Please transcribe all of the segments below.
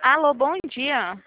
Alô, bom dia.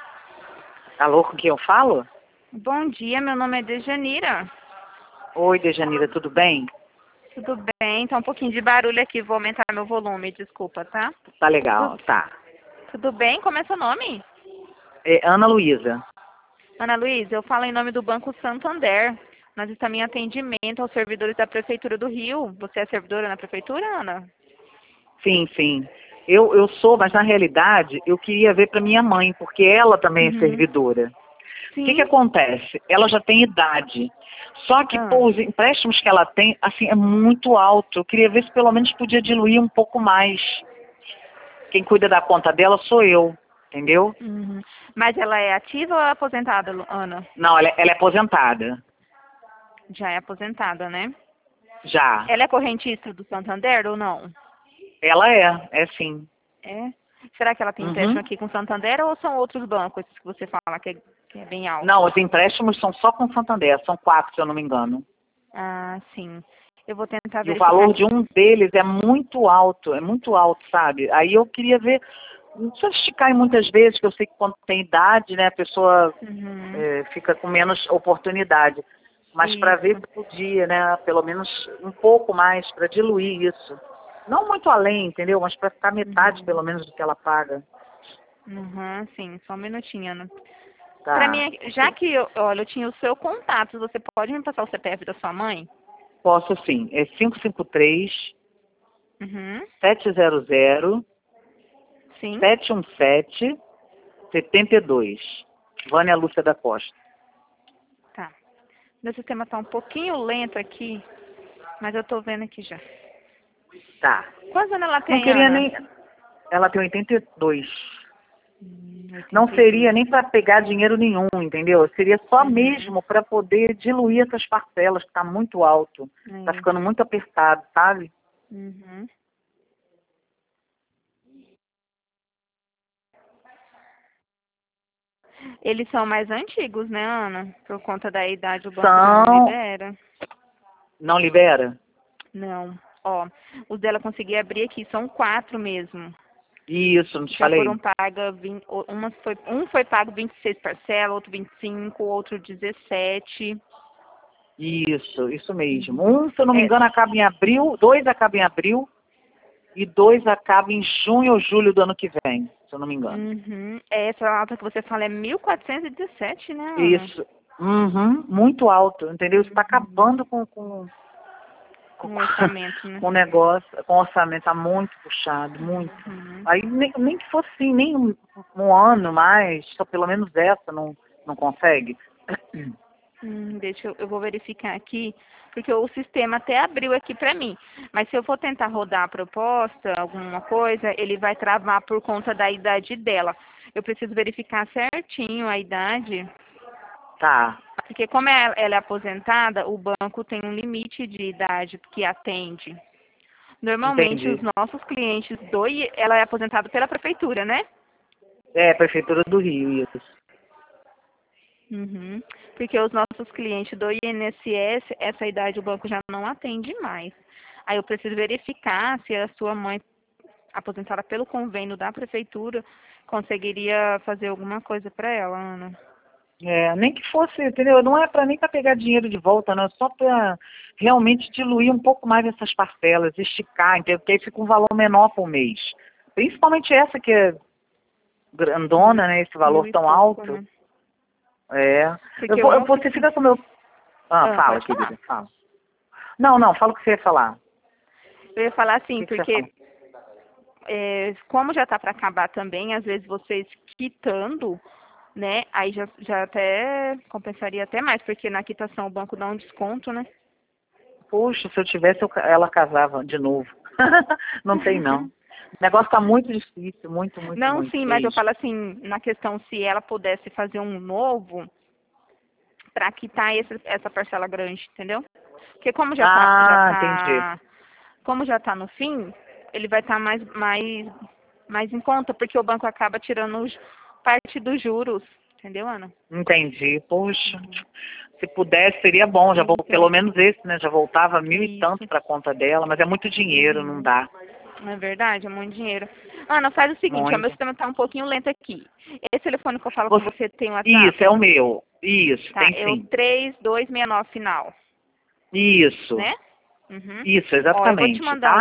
Alô, com quem eu falo? Bom dia, meu nome é Dejanira. Oi, Dejanira, tudo bem? Tudo bem? Tá um pouquinho de barulho aqui, vou aumentar meu volume, desculpa, tá? Tá Tudo, legal, tá. tudo bem? Como é seu nome? É Ana Luísa. Ana Luísa, eu falo em nome do Banco Santander. Nós estamos em atendimento aos servidores da Prefeitura do Rio. Você é servidora na Prefeitura, Ana? Sim, sim. Eu sou, mas na realidade eu queria ver para minha mãe, porque ela também é Uhum. servidora. O que Sim. acontece? Ela já tem idade. Só que, Ah, pô, os empréstimos que ela tem, assim, é muito alto. Eu queria ver se pelo menos podia diluir um pouco mais. Quem cuida da conta dela sou eu, entendeu? uhum. Mas ela é ativa ou é aposentada, Ana? Não, ela é aposentada. Já é aposentada, né? Já. Ela é correntista do Santander ou não? Ela é sim. É? Será que ela tem empréstimo Uhum. aqui com o Santander ou são outros bancos esses que você fala que é bem Não, alto? os empréstimos são só com Santander, são 4, se eu não me engano. Ah, sim. Eu vou tentar E o verificar valor de aqui. um deles é muito alto, sabe? Aí eu queria ver, não precisa esticar muitas vezes, que eu sei que quando tem idade, né, a pessoa Uhum. fica com menos oportunidade. Mas para ver Isso. se podia, né, pelo menos um pouco mais, para diluir isso. Não muito além, entendeu? Mas para ficar metade, Uhum. pelo menos, do que ela paga. Uhum, sim. Só um minutinho, Ana. Pra mim, Tá. já que olha, eu tinha o seu contato, você pode me passar o CPF da sua mãe? Posso sim. É 553 Uhum. 700 Sim. 717 72. Vânia Lúcia da Costa. Tá. Meu sistema tá um pouquinho lento aqui, mas eu tô vendo aqui já. Tá. Quantos anos ela Não tem, queria Ana? nem. Ela tem 82. Não 82. seria nem para pegar dinheiro nenhum, entendeu? Seria só Uhum. mesmo para poder diluir essas parcelas, que está muito alto. Está É. ficando muito apertado, sabe? Uhum. Eles são mais antigos, né, Ana? Por conta da idade, o banco já não São. libera. Não libera? Não. Ó, os dela consegui abrir aqui, são 4 mesmo. Isso, não te Já foram falei? pagas, um foi pago 26 parcelas, outro 25, outro 17. Isso mesmo. Uhum. Um, se eu não me É, engano, acaba em abril, dois acabam em abril e dois acabam em junho ou julho do ano que vem, se eu não me engano. uhum. Essa alta que você fala é 1417, né, Ana? Isso. Uhum, muito alto, entendeu? Isso está Uhum. acabando com, Um orçamento, né? com o negócio, com o orçamento, está muito puxado, muito. Uhum. Aí nem que fosse assim, nem um ano mais, só pelo menos essa não consegue. Deixa eu vou verificar aqui, porque o sistema até abriu aqui para mim. Mas se eu for tentar rodar a proposta, alguma coisa, ele vai travar por conta da idade dela. Eu preciso verificar certinho a idade, Tá, porque como ela é aposentada, o banco tem um limite de idade que atende. Normalmente os entendi. nossos clientes ela é aposentada pela prefeitura, né? É, Prefeitura do Rio, isso. Uhum. Porque os nossos clientes do INSS, essa idade o banco já não atende mais. Aí eu preciso verificar se a sua mãe, aposentada pelo convênio da prefeitura, conseguiria fazer alguma coisa para ela, Ana. É, nem que fosse, entendeu? Não é para nem para pegar dinheiro de volta, não, é só para realmente diluir um pouco mais essas parcelas, esticar, entendeu? Porque aí fica um valor menor por mês. Principalmente essa que é Mil, grandona, né? Esse mil valor e tão pouco, alto. né? É. Porque o nosso... Você fica com o meu. Ah, fala, pode falar. querida, fala. Não, fala o que você ia falar. Eu ia falar O assim, que você ia porque falar? como já está para acabar também, às vezes vocês quitando, né? Aí já até compensaria até mais, porque na quitação o banco dá um desconto, né? Puxa, se eu tivesse, ela casava de novo. Não tem, não. O negócio tá muito difícil, Não, muito sim, mas eu mesmo. falo assim, na questão se ela pudesse fazer um novo para quitar essa parcela grande, entendeu? Porque Ah, entendi. como já tá no fim, ele vai estar mais em conta, porque o banco acaba tirando parte dos juros, entendeu, Ana? Entendi. Puxa, Uhum. se pudesse seria bom, Então, pelo menos esse, né? Já voltava mil e tanto isso. para conta dela, mas é muito dinheiro, não Uhum. dá. Não é verdade? É muito dinheiro. Ana, faz o seguinte, ó, meu Muito. sistema tá um pouquinho lento aqui. Esse telefone que eu falo com Você- você tem Isso, é WhatsApp? o meu. Isso, Tá, tem é o sim. 3269 final, Isso. né? Uhum. Isso, Ó, eu vou te exatamente, mandar tá?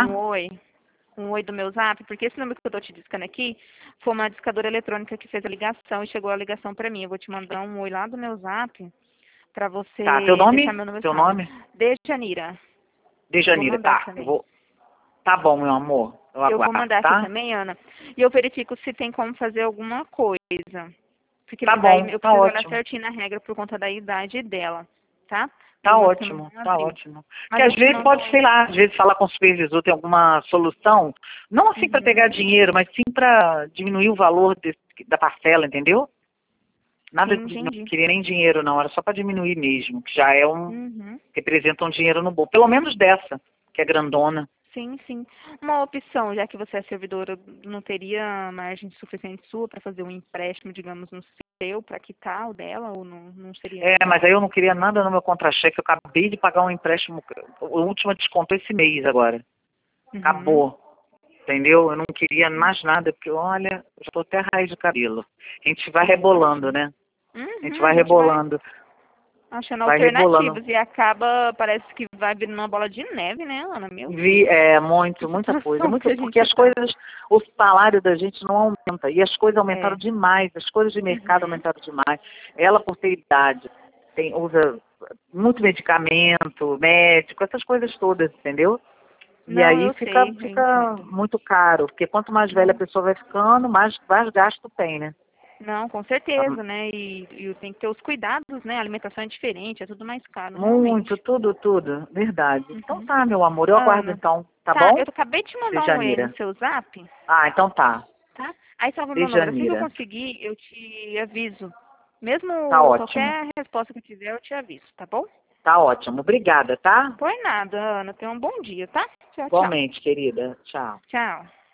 um oi do meu zap, porque esse número que eu tô te discando aqui foi uma discadora eletrônica que fez a ligação e chegou a ligação pra mim. Eu vou te mandar um oi lá do meu zap pra Tá, teu você deixar nome? meu número Teu salvo. nome? Dejanira. Eu vou Dejanira. mandar Tá, eu também. vou. Tá bom, meu amor. Eu Eu vou aguardo, mandar aqui tá? também, Ana. E eu verifico se tem como fazer alguma coisa. Porque Tá daí bom, eu tá preciso olhar ótimo. certinho na regra por conta da idade dela, tá? E Tá o meu sistema ótimo, não tá abriu. ótimo. Porque Mas eu às te vezes mando pode, sei lá, às vezes falar com o supervisor tem alguma solução, não assim para pegar Uhum. dinheiro, mas sim para diminuir o valor da parcela, entendeu? Nada Sim, de, não entendi. queria nem dinheiro não, era só para diminuir mesmo, que já é Uhum. representa um dinheiro no bolso, pelo menos dessa, que é grandona. Sim, sim. Uma opção, já que você é servidora, não teria margem suficiente sua para fazer um empréstimo, digamos, no seu, para quitar o dela, ou não seria É, mas legal? aí eu não queria nada no meu contra-cheque, eu acabei de pagar um empréstimo, o último desconto esse mês agora. Uhum. Acabou. Entendeu? Eu não queria mais nada, porque olha, eu já tô até raiz de cabelo. A gente vai Sim, rebolando, imagino. né? A gente Uhum, a vai gente vai rebolando, achando vai rebolando. alternativas e acaba, parece que vai virando uma bola de neve, né, Ana? Meu Vi, Deus, que muita coisa, situação que muito, a porque gente as tá. coisas, o salário da gente não aumenta, e as coisas aumentaram É. demais, as coisas de mercado Uhum. aumentaram demais. Ela, por ter idade, usa muito medicamento, médico, essas coisas todas, entendeu? E Não, aí eu sei, eu fica entendo. muito caro, porque quanto mais velha a Não, pessoa vai ficando, mais gasto tem, né? não, com certeza, né? E tem que ter os cuidados, né? A alimentação é diferente, é tudo mais caro, Muito, realmente. tudo, verdade. Então Uhum. tá, meu amor, eu aguardo Ana, então, tá tá, bom? eu acabei de te mandar um oi aí no Dejanira. seu zap, Ah, então tá. tá? Aí salva meu número. Assim que eu Dejanira. conseguir, eu te aviso. Tá Mesmo ótimo. qualquer resposta que eu tiver, eu te aviso, tá bom? Tá ótimo. Obrigada, tá? Por nada, Ana. Tenha um bom dia, tá? Tchau, tchau. Igualmente, querida. Tchau. Tchau.